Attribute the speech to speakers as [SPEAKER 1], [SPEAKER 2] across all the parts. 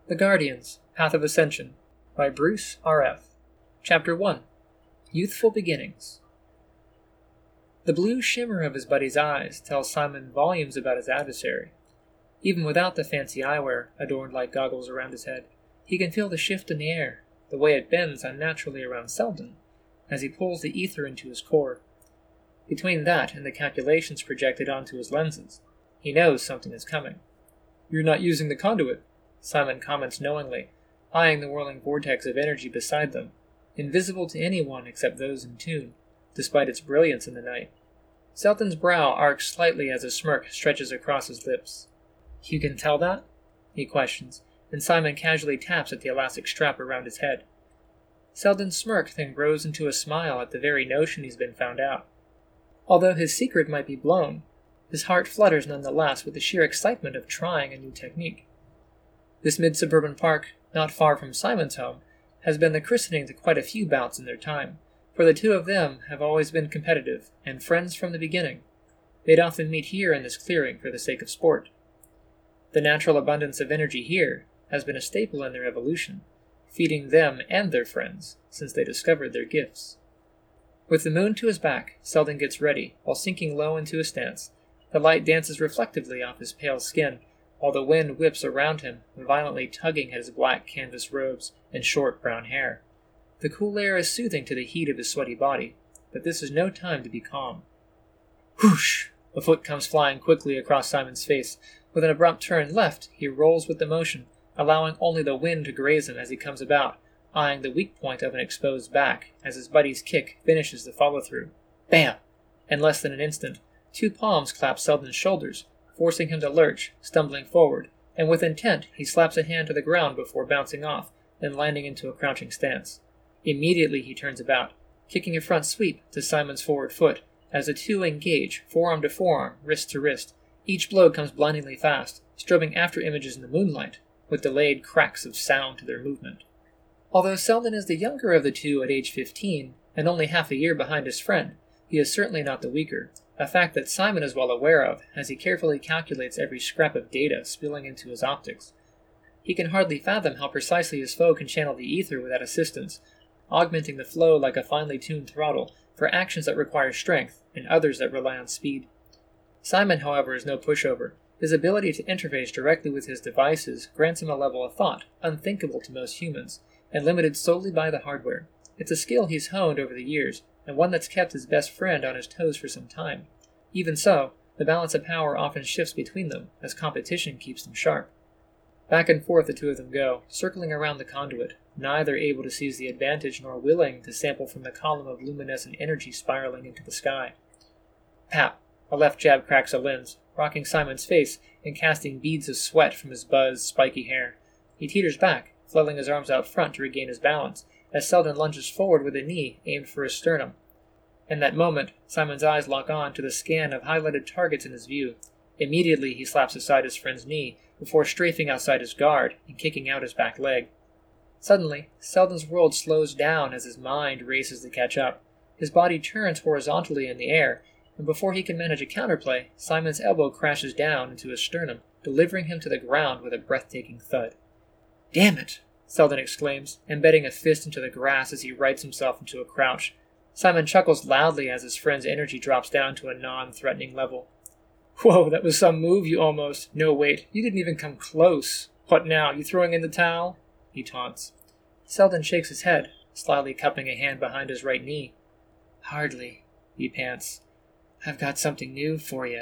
[SPEAKER 1] The Guardians, Path of Ascension, by Bruce R.F. Chapter 1. Youthful Beginnings. The blue shimmer of his buddy's eyes tells Simon volumes about his adversary. Even without the fancy eyewear adorned like goggles around his head, he can feel the shift in the air, the way it bends unnaturally around Selden, as he pulls the ether into his core. Between that and the calculations projected onto his lenses, he knows something is coming. "You're not using the conduit," Simon comments knowingly, eyeing the whirling vortex of energy beside them, invisible to anyone except those in tune, despite its brilliance in the night. Selden's brow arcs slightly as a smirk stretches across his lips. "You can tell that?" he questions, and Simon casually taps at the elastic strap around his head. Selden's smirk then grows into a smile at the very notion he's been found out. Although his secret might be blown, his heart flutters nonetheless with the sheer excitement of trying a new technique. This mid-suburban park, not far from Simon's home, has been the christening to quite a few bouts in their time, for the two of them have always been competitive and friends from the beginning. They'd often meet here in this clearing for the sake of sport. The natural abundance of energy here has been a staple in their evolution, feeding them and their friends since they discovered their gifts. With the moon to his back, Selden gets ready, while sinking low into a stance. The light dances reflectively off his pale skin, while the wind whips around him, violently tugging at his black canvas robes and short brown hair. The cool air is soothing to the heat of his sweaty body, but this is no time to be calm. Whoosh! A foot comes flying quickly across Simon's face. With an abrupt turn left, he rolls with the motion, allowing only the wind to graze him as he comes about, eyeing the weak point of an exposed back as his buddy's kick finishes the follow-through. Bam! In less than an instant, two palms clap Selden's shoulders, forcing him to lurch, stumbling forward, and with intent he slaps a hand to the ground before bouncing off, then landing into a crouching stance. Immediately he turns about, kicking a front sweep to Simon's forward foot, as the two engage, forearm to forearm, wrist to wrist. Each blow comes blindingly fast, strobing after images in the moonlight, with delayed cracks of sound to their movement. Although Selden is the younger of the two at age 15, and only half a year behind his friend, he is certainly not the weaker, a fact that Simon is well aware of as he carefully calculates every scrap of data spilling into his optics. He can hardly fathom how precisely his foe can channel the ether without assistance, augmenting the flow like a finely tuned throttle for actions that require strength and others that rely on speed. Simon, however, is no pushover. His ability to interface directly with his devices grants him a level of thought unthinkable to most humans, and limited solely by the hardware. It's a skill he's honed over the years, and one that's kept his best friend on his toes for some time. Even so, the balance of power often shifts between them, as competition keeps them sharp. Back and forth the two of them go, circling around the conduit, neither able to seize the advantage nor willing to sample from the column of luminescent energy spiraling into the sky. Pap! A left jab cracks a lens, rocking Simon's face and casting beads of sweat from his buzzed, spiky hair. He teeters back, flailing his arms out front to regain his balance, as Selden lunges forward with a knee aimed for his sternum. In that moment, Simon's eyes lock on to the scan of highlighted targets in his view. Immediately he slaps aside his friend's knee, before strafing outside his guard and kicking out his back leg. Suddenly, Selden's world slows down as his mind races to catch up. His body turns horizontally in the air, and before he can manage a counterplay, Simon's elbow crashes down into his sternum, delivering him to the ground with a breathtaking thud. "Damn it!" Selden exclaims, embedding a fist into the grass as he rights himself into a crouch. Simon chuckles loudly as his friend's energy drops down to a non-threatening level. "Whoa, that was some move, you almost... No, wait, you didn't even come close. What now, you throwing in the towel?" he taunts. Selden shakes his head, slyly cupping a hand behind his right knee. "Hardly," he pants. "I've got something new for you."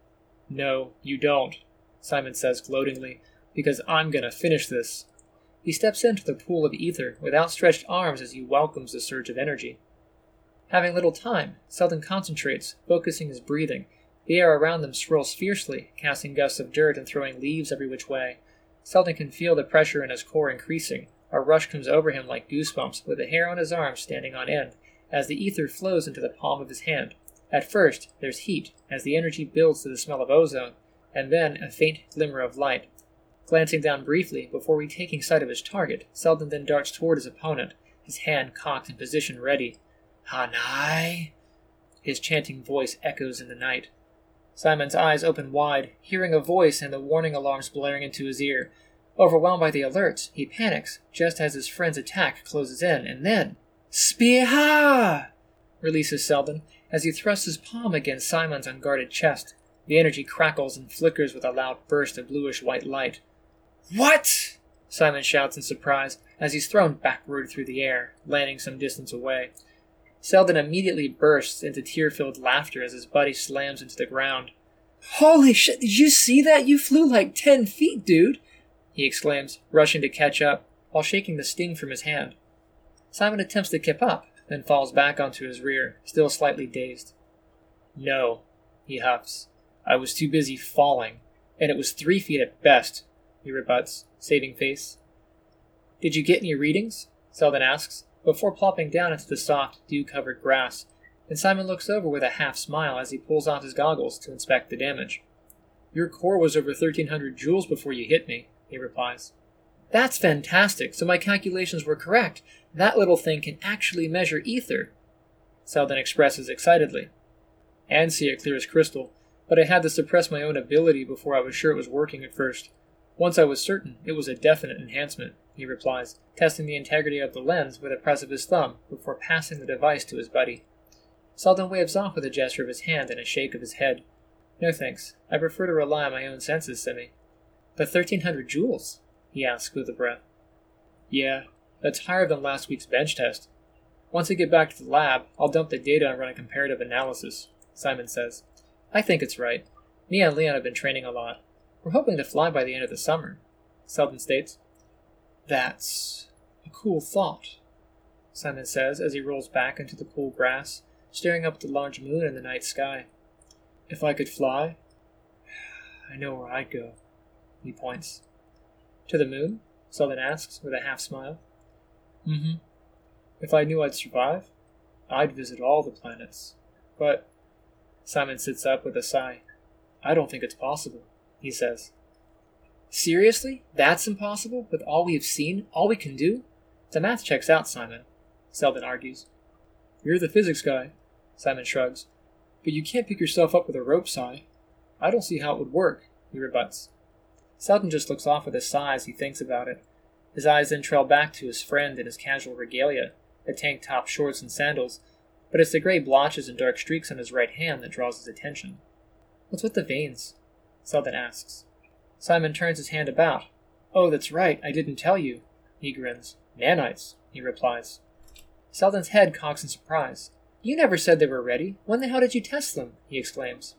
[SPEAKER 1] "No, you don't," Simon says gloatingly, "because I'm gonna finish this." He steps into the pool of ether with outstretched arms as he welcomes the surge of energy. Having little time, Selden concentrates, focusing his breathing. The air around them swirls fiercely, casting gusts of dirt and throwing leaves every which way. Selden can feel the pressure in his core increasing. A rush comes over him like goosebumps, with the hair on his arms standing on end, as the ether flows into the palm of his hand. At first, there's heat, as the energy builds to the smell of ozone, and then a faint glimmer of light. Glancing down briefly before retaking sight of his target, Selden then darts toward his opponent, his hand cocked in position ready. "Hanai!" His chanting voice echoes in the night. Simon's eyes open wide, hearing a voice and the warning alarms blaring into his ear. Overwhelmed by the alerts, he panics just as his friend's attack closes in, and then, Spear! Releases Selden as he thrusts his palm against Simon's unguarded chest. The energy crackles and flickers with a loud burst of bluish-white light. What? Simon shouts in surprise as he's thrown backward through the air, landing some distance away. Selden immediately bursts into tear-filled laughter as his buddy slams into the ground. Holy shit, did you see that? You flew like 10 feet, dude! He exclaims, rushing to catch up, while shaking the sting from his hand. Simon attempts to kip up, then falls back onto his rear, still slightly dazed. No, he huffs. I was too busy falling, and it was 3 feet at best, he rebuts, saving face. Did you get any readings? Selden asks, before plopping down into the soft, dew-covered grass, and Simon looks over with a half-smile as he pulls off his goggles to inspect the damage. Your core was over 1,300 joules before you hit me, he replies. That's fantastic, so my calculations were correct. That little thing can actually measure ether, Selden expresses excitedly. And see it clear as crystal, but I had to suppress my own ability before I was sure it was working at first. Once I was certain, it was a definite enhancement, he replies, testing the integrity of the lens with a press of his thumb before passing the device to his buddy. Selden waves off with a gesture of his hand and a shake of his head. No thanks, I prefer to rely on my own senses, Simi. But 1,300 joules? He asks with a breath. Yeah, that's higher than last week's bench test. Once I get back to the lab, I'll dump the data and run a comparative analysis, Simon says. I think it's right. Mia and Leon have been training a lot. We're hoping to fly by the end of the summer, Selden states. That's a cool thought, Simon says as he rolls back into the cool grass, staring up at the large moon in the night sky. If I could fly, I know where I'd go, he points. To the moon? Selden asks with a half-smile. Mm-hmm. If I knew I'd survive, I'd visit all the planets. But Simon sits up with a sigh. I don't think it's possible, he says. Seriously? That's impossible? With all we've seen? All we can do? The math checks out, Simon, Selden argues. You're the physics guy, Simon shrugs. But you can't pick yourself up with a rope, Si. I don't see how it would work, he rebuts. Selden just looks off with a sigh as he thinks about it. His eyes then trail back to his friend in his casual regalia, a tank top, shorts, and sandals, but it's the gray blotches and dark streaks on his right hand that draws his attention. What's with the veins? Selden asks. Simon turns his hand about. Oh, that's right, I didn't tell you. He grins. Nanites, he replies. Selden's head cocks in surprise. You never said they were ready. When the hell did you test them? He exclaims.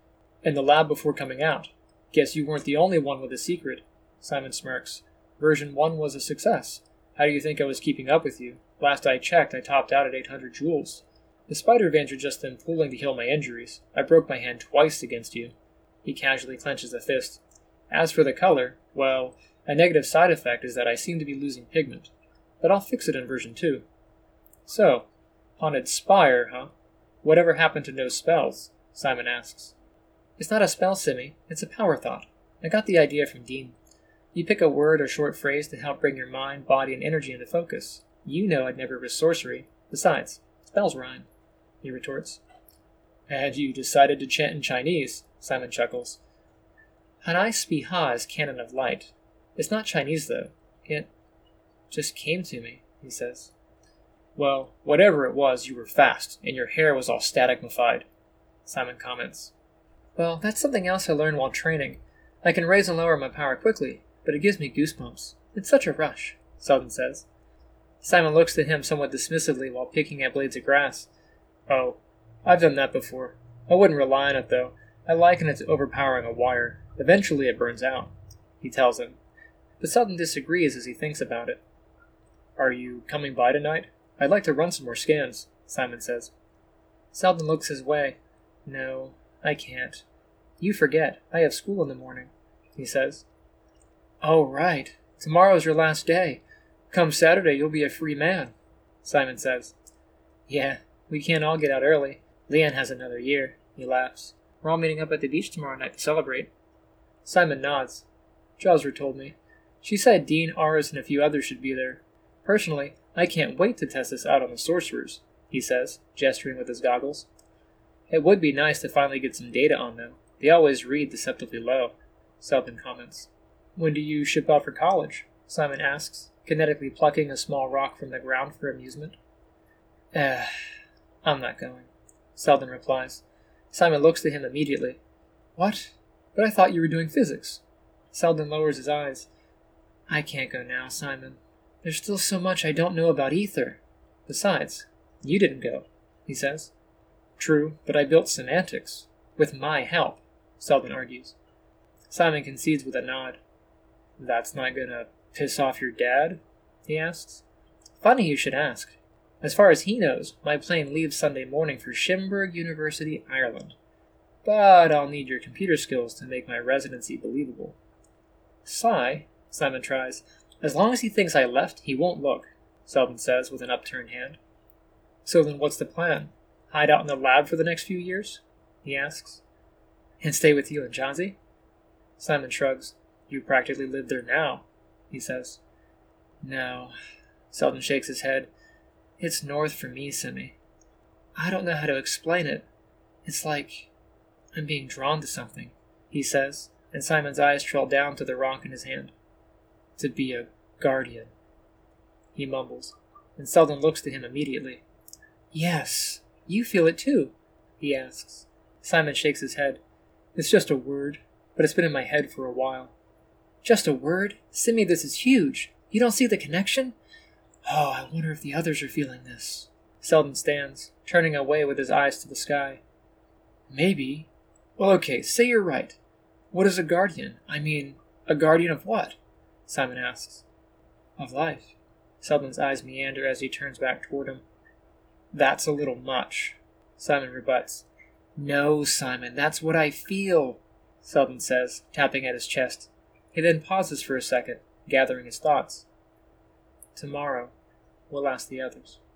[SPEAKER 1] In the lab before coming out. Guess you weren't the only one with a secret, Simon smirks. Version 1 was a success. How do you think I was keeping up with you? Last I checked, I topped out at 800 joules. The spider veins are just them pulling to heal my injuries. I broke my hand twice against you. He casually clenches a fist. As for the color, well, a negative side effect is that I seem to be losing pigment. But I'll fix it in version 2. So, haunted spire, huh? Whatever happened to no spells? Simon asks. It's not a spell, Simi. It's a power thought. I got the idea from Dean. You pick a word or short phrase to help bring your mind, body, and energy into focus. You know I'd never risk sorcery. Besides, spells rhyme, he retorts. And you decided to chant in Chinese, Simon chuckles. Hanai Spiha is canon of light. It's not Chinese, though. It just came to me, he says. Well, whatever it was, you were fast, and your hair was all static-mified, Simon comments. Well, that's something else I learned while training. I can raise and lower my power quickly, but it gives me goosebumps. It's such a rush, Selden says. Simon looks at him somewhat dismissively while picking at blades of grass. Oh, I've done that before. I wouldn't rely on it, though. I liken it to overpowering a wire. Eventually it burns out, he tells him. But Selden disagrees as he thinks about it. Are you coming by tonight? I'd like to run some more scans, Simon says. Selden looks his way. No, I can't. You forget, I have school in the morning, he says. Oh, right. Tomorrow's your last day. Come Saturday, you'll be a free man, Simon says. Yeah, we can't all get out early. Leon has another year, he laughs. We're all meeting up at the beach tomorrow night to celebrate. Simon nods. Josra told me. She said Dean, Aris, and a few others should be there. Personally, I can't wait to test this out on the sorcerers, he says, gesturing with his goggles. It would be nice to finally get some data on them. They always read deceptively low, Selden comments. When do you ship out for college? Simon asks, kinetically plucking a small rock from the ground for amusement. I'm not going, Selden replies. Simon looks to him immediately. What? But I thought you were doing physics. Selden lowers his eyes. I can't go now, Simon. There's still so much I don't know about ether. Besides, you didn't go, he says. True, but I built semantics. With my help, Selden argues. Simon concedes with a nod. That's not gonna piss off your dad? He asks. Funny you should ask. As far as he knows, my plane leaves Sunday morning for Shimburg University, Ireland. But I'll need your computer skills to make my residency believable. Sigh, Simon tries. As long as he thinks I left, he won't look, Selden says with an upturned hand. So then what's the plan? Hide out in the lab for the next few years? He asks. And stay with you and Johnsy? Simon shrugs. You practically live there now, he says. No, Selden shakes his head. It's north for me, Simi. I don't know how to explain it. It's like I'm being drawn to something, he says, and Simon's eyes trail down to the rock in his hand. To be a guardian, he mumbles, and Selden looks to him immediately. Yes, you feel it too, he asks. Simon shakes his head. It's just a word, but it's been in my head for a while. Just a word? Simi, this is huge. You don't see the connection? Oh, I wonder if the others are feeling this. Selden stands, turning away with his eyes to the sky. Maybe. Well, okay, say you're right. What is a guardian? I mean, a guardian of what? Simon asks. Of life. Selden's eyes meander as he turns back toward him. That's a little much, Simon rebuts. No, Simon, that's what I feel, Selden says, tapping at his chest. He then pauses for a second, gathering his thoughts. Tomorrow, we'll ask the others.